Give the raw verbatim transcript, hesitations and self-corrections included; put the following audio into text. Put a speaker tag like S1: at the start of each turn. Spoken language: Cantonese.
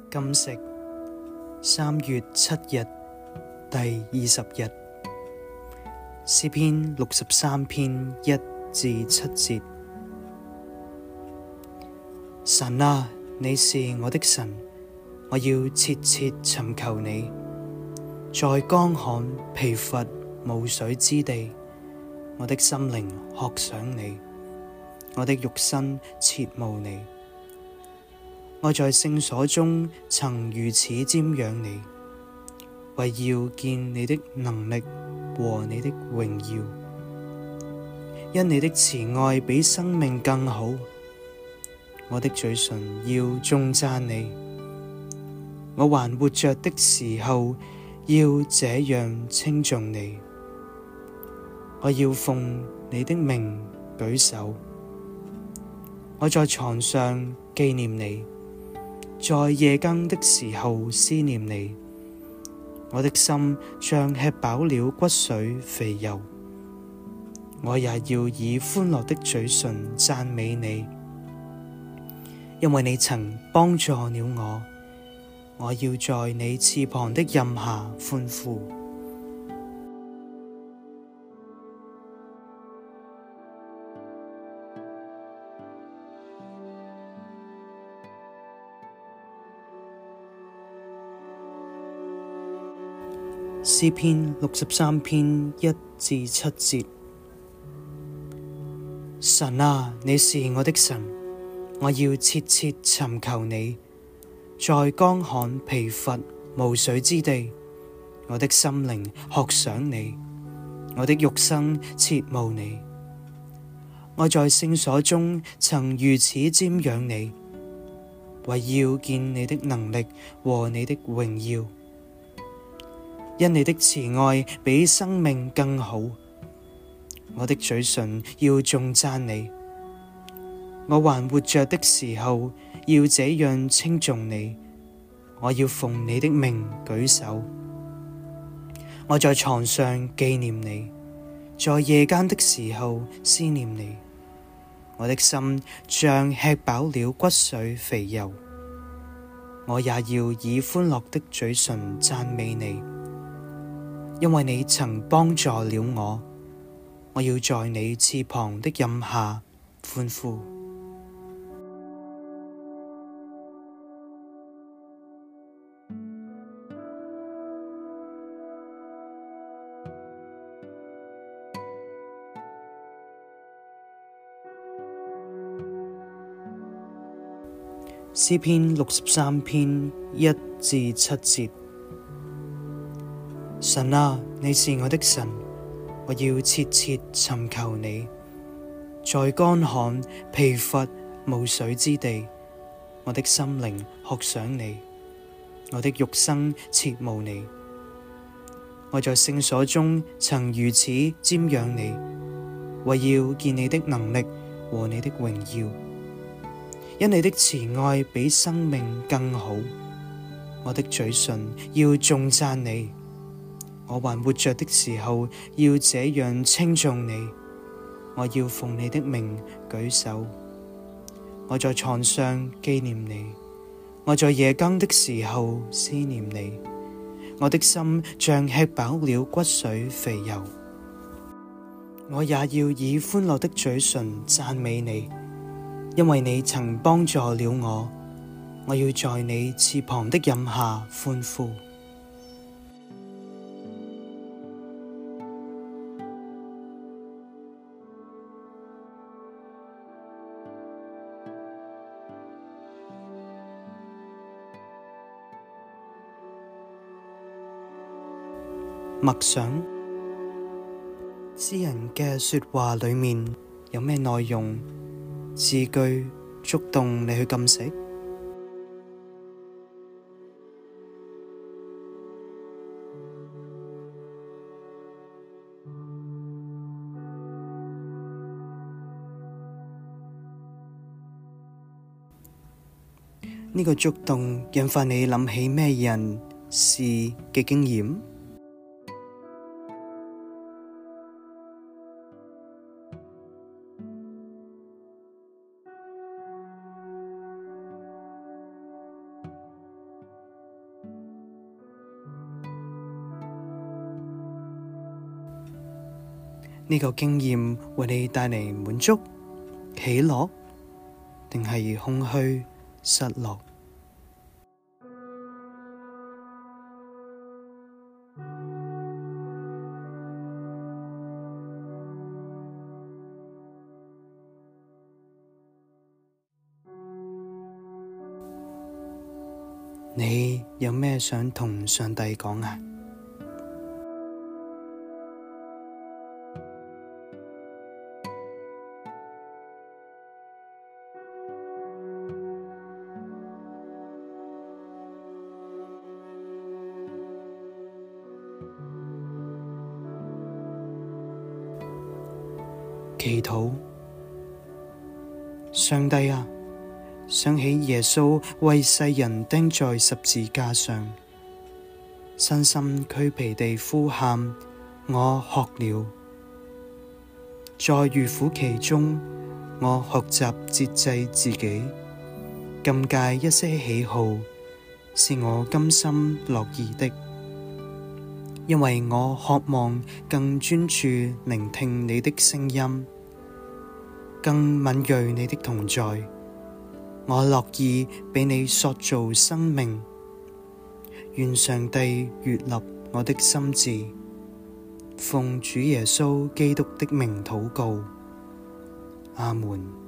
S1: 禁食三月七日第二十日，詩篇六十三篇一至七節。神啊，你是我的神，我要切切尋求你。在乾旱疲乏無水之地，我的心靈渴想你，我的肉身切慕你。我在聖所中曾如此瞻仰你，為要見你的能力和你的榮耀。因你的慈愛比生命更好，我的嘴唇要頌讚你。我還活着的時候，要這樣稱頌你。我要奉你的名舉手，我在床上紀念你，在夜更的時候思念你。我的心像吃飽了骨髓肥油，我也要以歡樂的嘴唇讚美你，因為你曾幫助了我。我要在你翅膀的蔭下歡呼。詩篇六十三篇一至七節。神啊，你是我的神，我要切切尋求你。在乾旱疲乏無水之地，我的心靈渴想你，我的肉身切慕你。我在聖所中曾如此瞻仰你，為要見你的能力和你的榮耀。因你的慈愛比生命更好，我的嘴唇要頌讚你。我還活着的時候，要這樣稱頌你。我要奉你的名舉手，我在床上紀念你，在夜間的時候思念你。我的心像吃飽了骨髓肥油，我也要以歡樂的嘴唇讚美你，因為你曾幫助了我。我要在你翅膀的蔭下歡呼。詩篇六十三篇一至七節。神啊，你是我的神，我要切切尋求你。在乾旱疲乏無水之地，我的心靈渴想你，我的肉身切慕你。我在聖所中曾如此瞻仰你，為要見你的能力和你的榮耀。因你的慈愛比生命更好，我的嘴唇要頌讚你。我還活着的時候，要這樣稱頌你。我要奉你的名舉手，我在床上紀念你，我在夜更的時候思念你。我的心像吃飽了骨髓肥油，我也要以歡樂的嘴唇讚美你，因為你曾幫助了我。我要在你翅膀的蔭下歡呼。默想詩人嘅說話裏面有咩內容字句觸動你去禁食？呢個觸動引發你諗起咩人事嘅經驗？ 呢個經驗為你帶嚟滿足、喜樂，定係空虛、失落？你有咩想同上帝講啊？祈禱。上帝啊，想起耶穌為世人釘在十字架上，身心俱疲地呼喊：我渴了。在預苦期中，我學習節制自己，禁戒一些喜好，是我甘心樂意的，因為我渴望更專注聆聽你的聲音，更敏銳你的同在。我樂意俾你塑造生命，願上帝悅納我的心志，奉主耶穌基督的名禱告，阿門。